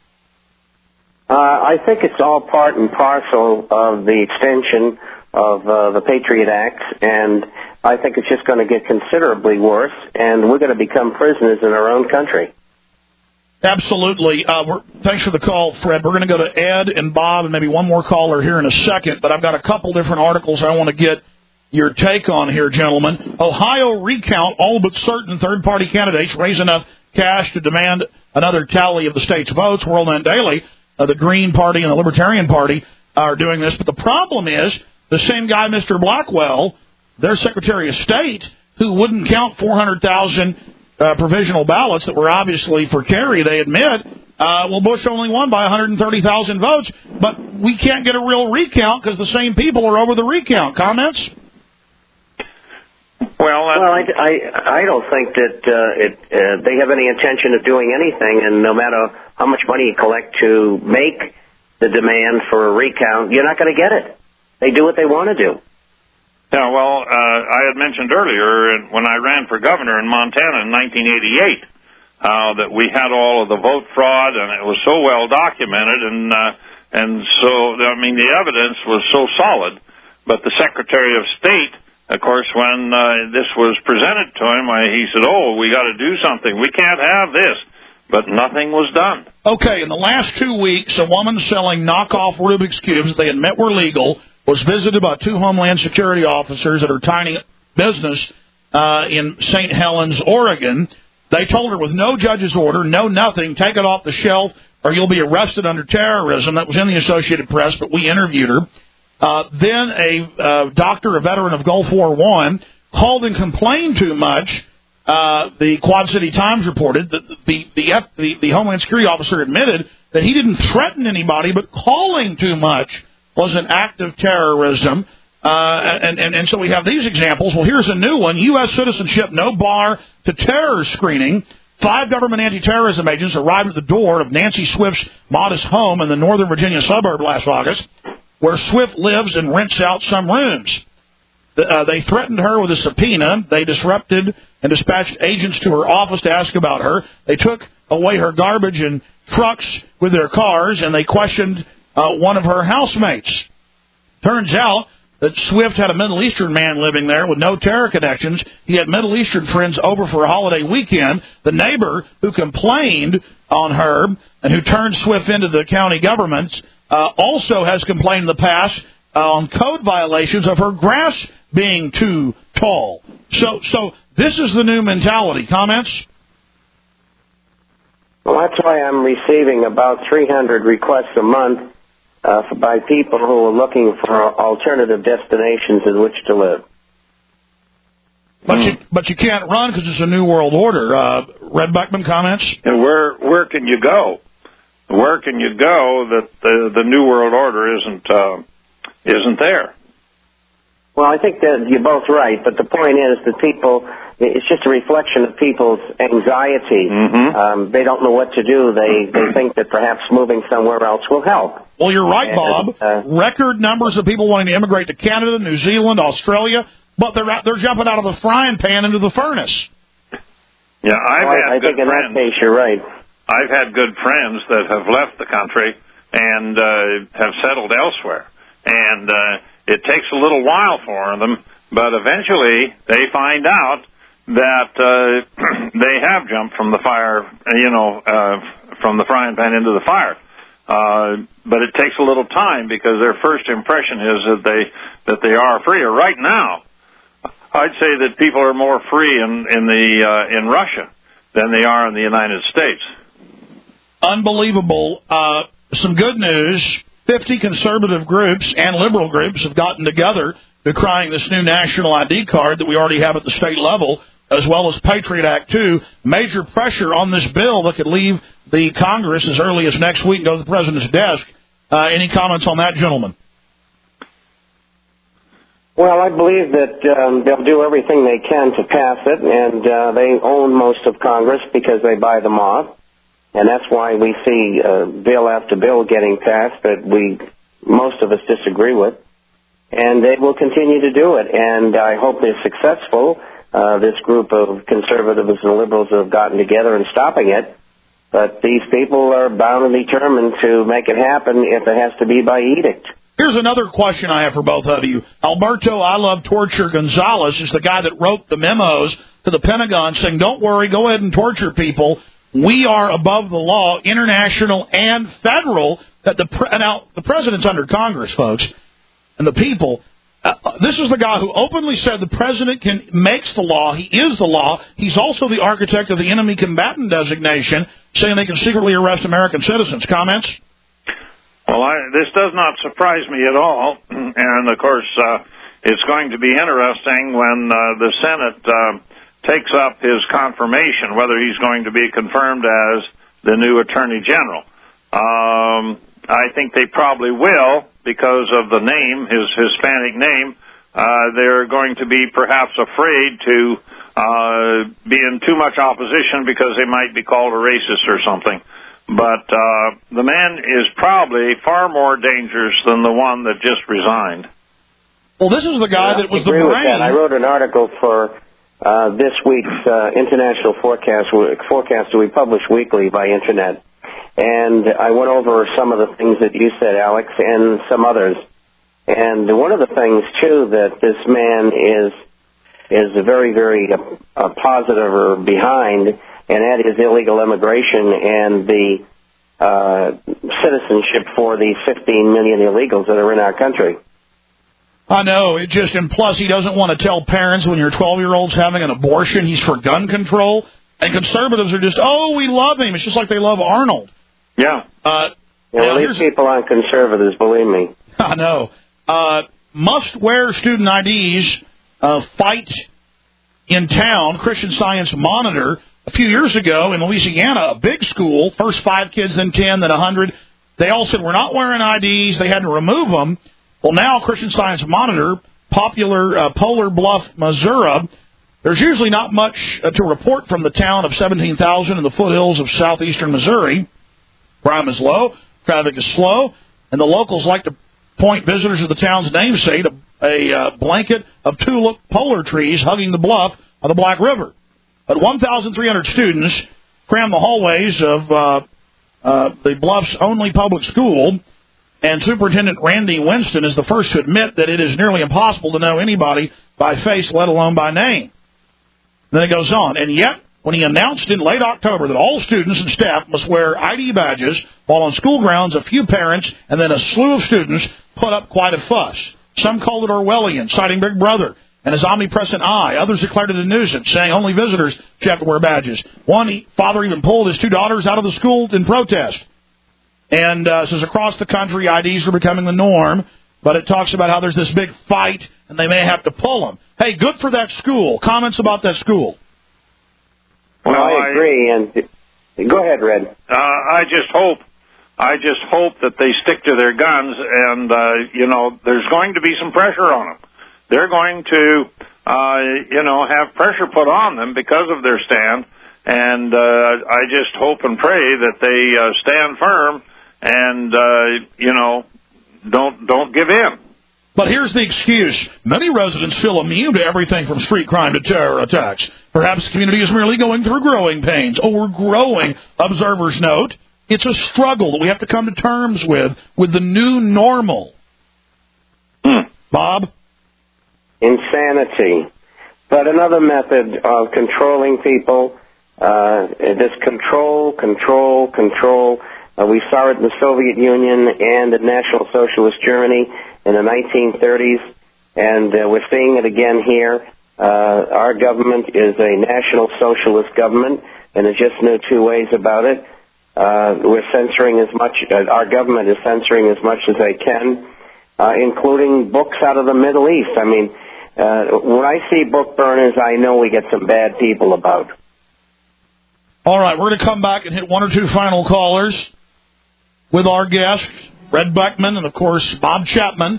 I think it's all part and parcel of the extension of the Patriot Act, and I think it's just going to get considerably worse, and we're going to become prisoners in our own country. Absolutely. Thanks for the call, Fred. We're going to go to Ed and Bob and maybe one more caller here in a second, but I've got a couple different articles I want to get your take on here, gentlemen. Ohio recount, all but certain third-party candidates raise enough cash to demand another tally of the state's votes. World Net Daily, the Green Party and the Libertarian Party are doing this. But the problem is the same guy, Mr. Blackwell, their Secretary of State, who wouldn't count 400,000 provisional ballots that were obviously for Kerry, they admit. Well, Bush only won by 130,000 votes, but we can't get a real recount because the same people are over the recount. Comments? Well, I don't think that they have any intention of doing anything, and no matter how much money you collect to make the demand for a recount, you're not going to get it. They do what they want to do. Yeah, well, I had mentioned earlier when I ran for governor in Montana in 1988 that we had all of the vote fraud, and it was so well documented, and so, I mean, the evidence was so solid. But the Secretary of State, of course, when this was presented to him, he said, we got to do something. We can't have this. But nothing was done. Okay, in the last 2 weeks, a woman selling knockoff Rubik's Cubes they admit were legal was visited by 2 Homeland Security officers at her tiny business in St. Helens, Oregon. They told her with no judge's order, no nothing, take it off the shelf or you'll be arrested under terrorism. That was in the Associated Press, but we interviewed her. Then a doctor, a veteran of Gulf War I, called and complained too much. The Quad City Times reported that the Homeland Security officer admitted that he didn't threaten anybody, but calling too much was an act of terrorism. And so we have these examples. Well, here's a new one. U.S. citizenship, no bar to terror screening. 5 government anti-terrorism agents arrived at the door of Nancy Swift's modest home in the Northern Virginia suburb last August, where Swift lives and rents out some rooms. They threatened her with a subpoena. They disrupted and dispatched agents to her office to ask about her. They took away her garbage and trucks with their cars, and they questioned one of her housemates. Turns out that Swift had a Middle Eastern man living there with no terror connections. He had Middle Eastern friends over for a holiday weekend. The neighbor who complained on her and who turned Swift into the county government also has complained in the past on code violations of her grass being too tall. So this is the new mentality. Comments? Well, that's why I'm receiving about 300 requests a month by people who are looking for alternative destinations in which to live. But you can't run because it's a new world order. Red Buckman, comments? And where can you go? Where can you go that the new world order isn't there? Well, I think that you're both right, but the point is that it's just a reflection of people's anxiety. Mm-hmm. They don't know what to do. They think that perhaps moving somewhere else will help. Well, you're right, Bob. Record numbers of people wanting to immigrate to Canada, New Zealand, Australia, but they're jumping out of the frying pan into the furnace. Yeah, I think in that case you're right. I've had good friends that have left the country and have settled elsewhere. And it takes a little while for them, but eventually they find out that they have jumped from the fire, from the frying pan into the fire. But it takes a little time because their first impression is that they are freer. Right now, I'd say that people are more free in Russia than they are in the United States. Unbelievable. Some good news. 50 conservative groups and liberal groups have gotten together decrying this new national ID card that we already have at the state level, as well as Patriot Act 2. Major pressure on this bill that could leave the Congress as early as next week and go to the President's desk. Any comments on that, gentlemen? Well, I believe that they'll do everything they can to pass it, and they own most of Congress because they buy them off. And that's why we see bill after bill getting passed that most of us disagree with. And they will continue to do it. And I hope they're successful, this group of conservatives and liberals who have gotten together in stopping it. But these people are bound and determined to make it happen if it has to be by edict. Here's another question I have for both of you. Alberto I Love Torture Gonzalez is the guy that wrote the memos to the Pentagon saying, don't worry, go ahead and torture people. We are above the law, international and federal. Now, the president's under Congress, folks, and the people. This is the guy who openly said the president makes the law. He is the law. He's also the architect of the enemy combatant designation, saying they can secretly arrest American citizens. Comments? Well, this does not surprise me at all. And, of course, it's going to be interesting when the Senate takes up his confirmation, whether he's going to be confirmed as the new Attorney General. I think they probably will because of the name, his Hispanic name. They're going to be perhaps afraid to be in too much opposition because they might be called a racist or something. But the man is probably far more dangerous than the one that just resigned. Well, this is the guy that was the brain. I wrote an article for this week's International Forecast that we publish weekly by Internet. And I went over some of the things that you said, Alex, and some others. And one of the things, too, that this man is very, very positive or behind, and that is illegal immigration and the citizenship for these 15 million illegals that are in our country. I know. And plus, he doesn't want to tell parents when your 12-year-old's having an abortion, he's for gun control. And conservatives are just, we love him. It's just like they love Arnold. Yeah. These people aren't conservatives, believe me. I know. Must-wear student IDs fight in town. Christian Science Monitor, a few years ago in Louisiana, a big school, first 5 kids, then 10, then 100. They all said, we're not wearing IDs. They had to remove them. Well, now Christian Science Monitor, popular Polar Bluff, Missouri, there's usually not much to report from the town of 17,000 in the foothills of southeastern Missouri. Crime is low, traffic is slow, and the locals like to point visitors to the town's namesake, a blanket of tulip polar trees hugging the bluff of the Black River. But 1,300 students cram the hallways of the Bluff's only public school, and Superintendent Randy Winston is the first to admit that it is nearly impossible to know anybody by face, let alone by name. Then it goes on, and yet, when he announced in late October that all students and staff must wear ID badges, while on school grounds a few parents and then a slew of students put up quite a fuss. Some called it Orwellian, citing Big Brother and his omnipresent eye. Others declared it a nuisance, saying only visitors should have to wear badges. One father even pulled his 2 daughters out of the school in protest. And says across the country, IDs are becoming the norm, but it talks about how there's this big fight, and they may have to pull them. Hey, good for that school. Comments about that school? Well, I agree. And go ahead, Red. I just hope that they stick to their guns, and there's going to be some pressure on them. They're going to, have pressure put on them because of their stand, and I just hope and pray that they stand firm and don't give in. But here's the excuse. Many residents feel immune to everything from street crime to terror attacks. Perhaps the community is merely going through growing pains. Oh, we're growing, observers note. It's a struggle that we have to come to terms with the new normal. Bob? Insanity. But another method of controlling people, this control. We saw it in the Soviet Union and in National Socialist Germany in the 1930s, and we're seeing it again here. Our government is a National Socialist government, and there's just no two ways about it. We're censoring as much, our government is censoring as much as they can, including books out of the Middle East. I mean, when I see book burners, I know we get some bad people about. All right, we're going to come back and hit one or two final callers with our guests, Red Beckman and, of course, Bob Chapman.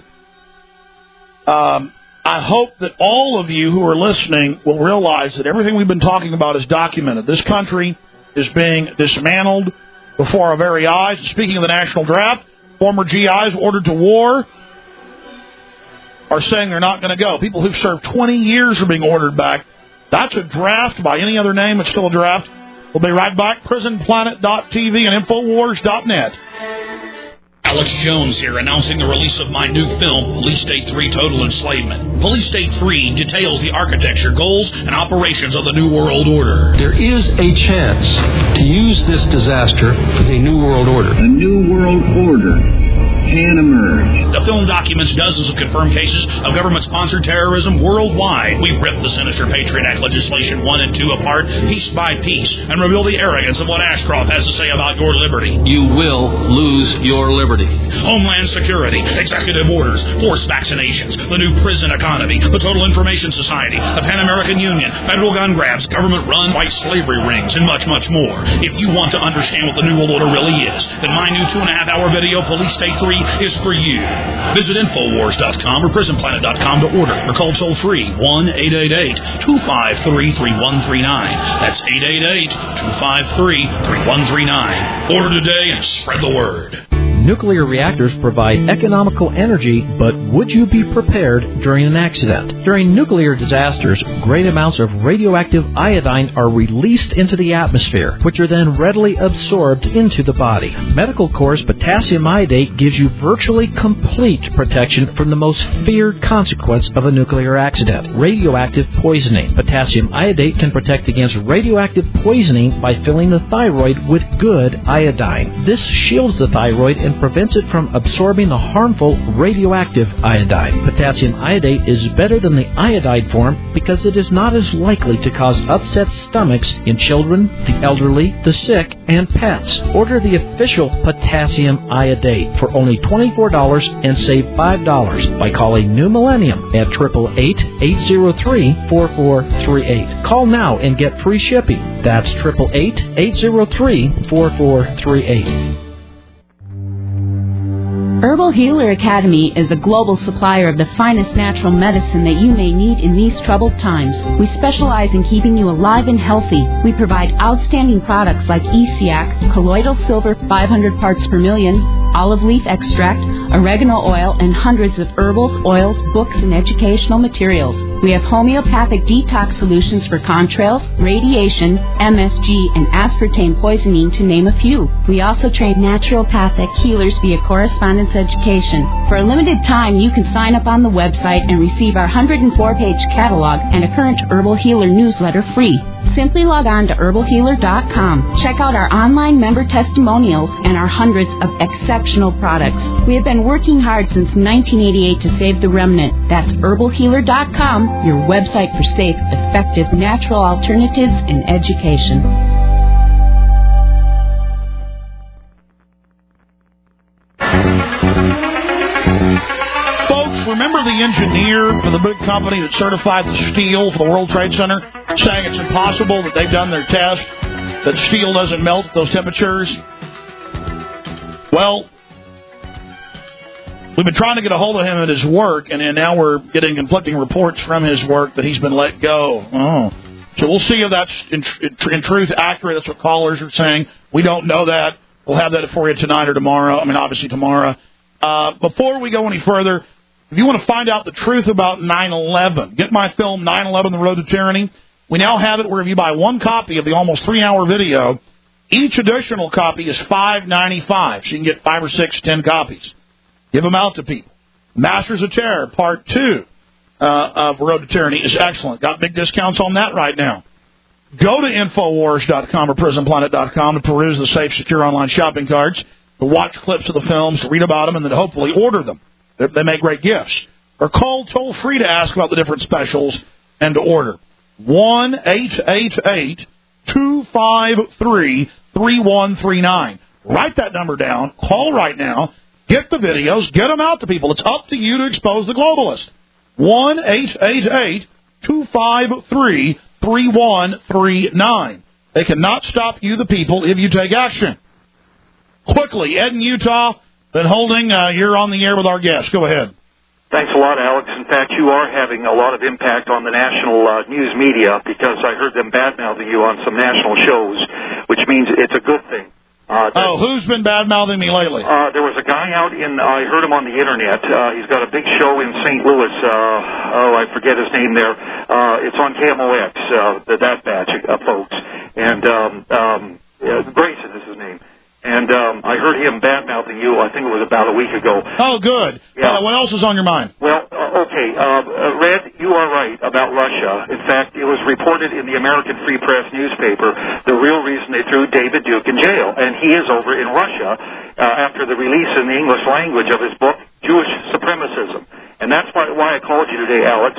I hope that all of you who are listening will realize that everything we've been talking about is documented. This country is being dismantled before our very eyes. Speaking of the national draft, former GIs ordered to war are saying they're not going to go. People who've served 20 years are being ordered back. That's a draft. By any other name, it's still a draft. We'll be right back. PrisonPlanet.tv and Infowars.net. Alex Jones here, announcing the release of my new film, Police State 3 Total Enslavement. Police State 3 details the architecture, goals, and operations of the New World Order. There is a chance to use this disaster for the New World Order. A New World Order can emerge. The film documents dozens of confirmed cases of government-sponsored terrorism worldwide. We rip the sinister Patriot Act legislation 1 and 2 apart, piece by piece, and reveal the arrogance of what Ashcroft has to say about your liberty. You will lose your liberty. Homeland Security, executive orders, forced vaccinations, the new prison economy, the Total Information Society, the Pan American Union, federal gun grabs, government-run white slavery rings, and much, much more. If you want to understand what the New World Order really is, then my new 2.5-hour video, Police State 3, is for you. Visit Infowars.com or PrisonPlanet.com to order, or call toll-free 1-888-253-3139. That's 888-253-3139. Order today and spread the word. Nuclear reactors provide economical energy, but would you be prepared during an accident? During nuclear disasters, great amounts of radioactive iodine are released into the atmosphere, which are then readily absorbed into the body. Medical Corps' potassium iodate gives you virtually complete protection from the most feared consequence of a nuclear accident, radioactive poisoning. Potassium iodate can protect against radioactive poisoning by filling the thyroid with good iodine. This shields the thyroid and prevents it from absorbing the harmful radioactive iodine. Potassium iodate is better than the iodide form because it is not as likely to cause upset stomachs in children, the elderly, the sick, and pets. Order the official potassium iodate for only $24 and save $5 by calling New Millennium at 888-803-4438. Call now and get free shipping. That's 888-803-4438. Herbal Healer Academy is a global supplier of the finest natural medicine that you may need in these troubled times. We specialize in keeping you alive and healthy. We provide outstanding products like ESIAC, colloidal silver 500 parts per million, olive leaf extract, oregano oil, and hundreds of herbals, oils, books, and educational materials. We have homeopathic detox solutions for contrails, radiation, MSG, and aspartame poisoning, to name a few. We also train naturopathic healers via correspondence education. For a limited time, you can sign up on the website and receive our 104-page catalog and a current Herbal Healer newsletter free. Simply log on to herbalhealer.com. Check out our online member testimonials and our hundreds of exceptional products. We have been working hard since 1988 to save the remnant. That's herbalhealer.com, your website for safe, effective, natural alternatives in education. Remember the engineer for the big company that certified the steel for the World Trade Center, saying it's impossible that they've done their test, that steel doesn't melt at those temperatures? Well, we've been trying to get a hold of him at his work, and now we're getting conflicting reports from his work that he's been let go. So we'll see if that's in truth accurate. That's what callers are saying. We don't know that. We'll have that for you tonight or tomorrow. I mean, obviously tomorrow. Before we go any further, if you want to find out the truth about 9/11, get my film 9/11: The Road to Tyranny. We now have it where if you buy one copy of the almost 3-hour video, each additional copy is $5.95, so you can get 5 or 6, 10 copies. Give them out to people. Masters of Terror, Part 2 of Road to Tyranny is excellent. Got big discounts on that right now. Go to Infowars.com or PrisonPlanet.com to peruse the safe, secure online shopping carts, to watch clips of the films, to read about them, and then to hopefully order them. They make great gifts. Or call toll-free to ask about the different specials and to order. 1-888-253-3139. Write that number down. Call right now. Get the videos. Get them out to people. It's up to you to expose the globalist. 1-888-253-3139. They cannot stop you, the people, if you take action. Quickly, Ed in Utah, been holding. You're on the air with our guest. Go ahead. Thanks a lot, Alex. In fact, you are having a lot of impact on the national news media because I heard them bad-mouthing you on some national shows, which means it's a good thing. Who's been bad-mouthing me lately? There was a guy out I heard him on the Internet. He's got a big show in St. Louis. I forget his name there. It's on KMOX, that batch of folks. And Grayson is his name. And I heard him bad-mouthing you, I think it was about a week ago. Oh, good. Yeah. What else is on your mind? Well, okay. Red, you are right about Russia. In fact, it was reported in the American Free Press newspaper the real reason they threw David Duke in jail. And he is over in Russia after the release in the English language of his book, Jewish Supremacism. And that's why I called you today, Alex.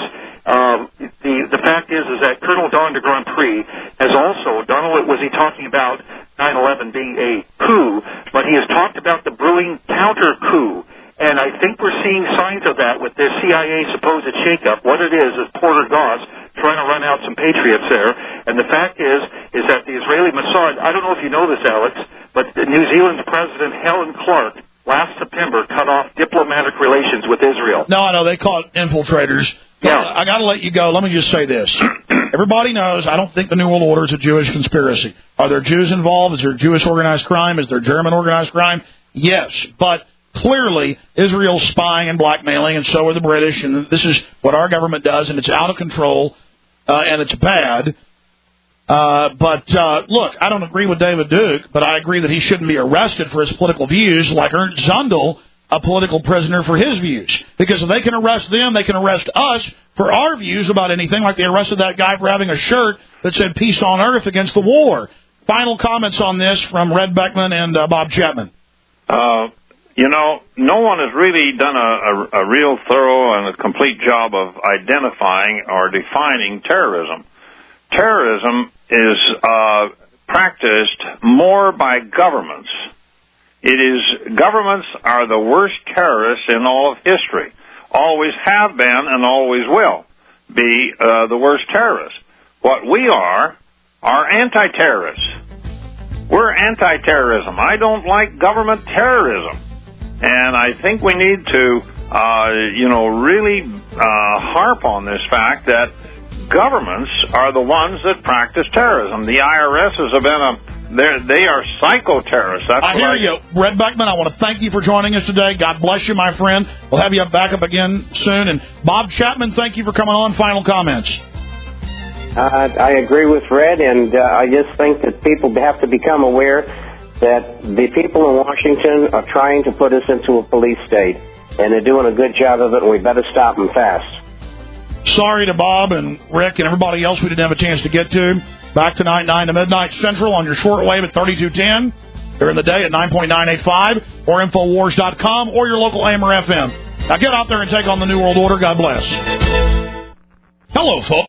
The fact is that Colonel Don de Grand Prix has also, was he talking about 9/11 being a coup, but he has talked about the brewing counter-coup. And I think we're seeing signs of that with this CIA supposed shakeup. What it is Porter Goss trying to run out some patriots there. And the fact is that the Israeli Mossad, I don't know if you know this, Alex, but New Zealand's President Helen Clark last September cut off diplomatic relations with Israel. No, I know. They call it infiltrators. Yeah. I got to let you go. Let me just say this. Everybody knows I don't think the New World Order is a Jewish conspiracy. Are there Jews involved? Is there Jewish organized crime? Is there German organized crime? Yes. But clearly, Israel's spying and blackmailing, and so are the British, and this is what our government does, and it's out of control, and it's bad. But look, I don't agree with David Duke, but I agree that he shouldn't be arrested for his political views like Ernst Zundel, a political prisoner for his views. Because if they can arrest them, they can arrest us for our views about anything, like they arrested that guy for having a shirt that said peace on earth against the war. Final comments on this from Red Beckman and Bob Chapman. No one has really done a real thorough and a complete job of identifying or defining terrorism. Terrorism is practiced more by governments. Governments are the worst terrorists in all of history. Always have been and always will be the worst terrorists. What we are anti-terrorists. We're anti-terrorism. I don't like government terrorism. And I think we need to, really harp on this fact that governments are the ones that practice terrorism. The IRS has been they are psycho-terrorists. I hear you. Red Beckman, I want to thank you for joining us today. God bless you, my friend. We'll have you back up again soon. And Bob Chapman, thank you for coming on. Final comments. I agree with Red, and I just think that people have to become aware that the people in Washington are trying to put us into a police state, and they're doing a good job of it, and we better stop them fast. Sorry to Bob and Rick and everybody else we didn't have a chance to get to. Back tonight, 9 to midnight Central on your shortwave at 3210. During the day at 9.985 or Infowars.com or your local AM or FM. Now get out there and take on the New World Order. God bless. Hello, folks.